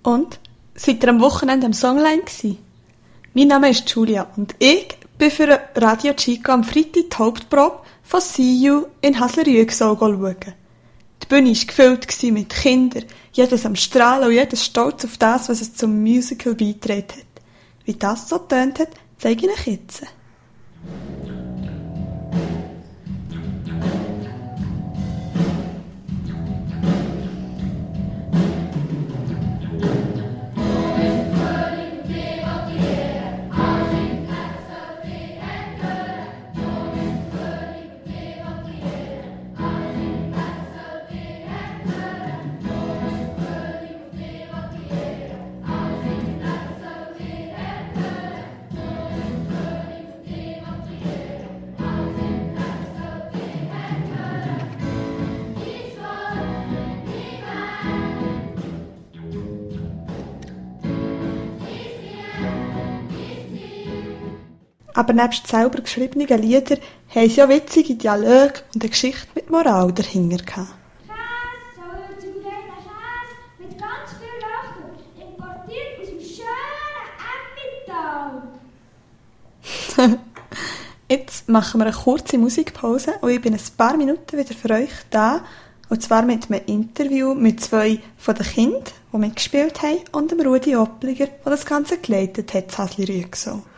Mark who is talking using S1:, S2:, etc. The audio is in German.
S1: Und? Seid ihr am Wochenende am Songline gsi? Mein Name ist Julia und ich bin für Radio Chico am Freitag die Hauptprobe von See You in Haslerüegsau schauen. Die Bühne war gefüllt mit Kindern, jedes am Strahlen und jedes stolz auf das, was es zum Musical beigetragen hat. Wie das so tönt hat, zeige ich euch jetzt. Aber nebst selber geschriebenen Liedern haben sie auch witzige Dialoge und eine Geschichte mit Moral dahinter gehabt.
S2: Käse, Salz und grüner Käse mit ganz viel Lachen, importiert aus dem schönen Emmental.
S1: Jetzt machen wir eine kurze Musikpause und ich bin ein paar Minuten wieder für euch da. Und zwar mit einem Interview mit 2 von den Kindern, die mitgespielt haben, und dem Rudi Oppliger, der das Ganze geleitet hat, in Haslerüegsau.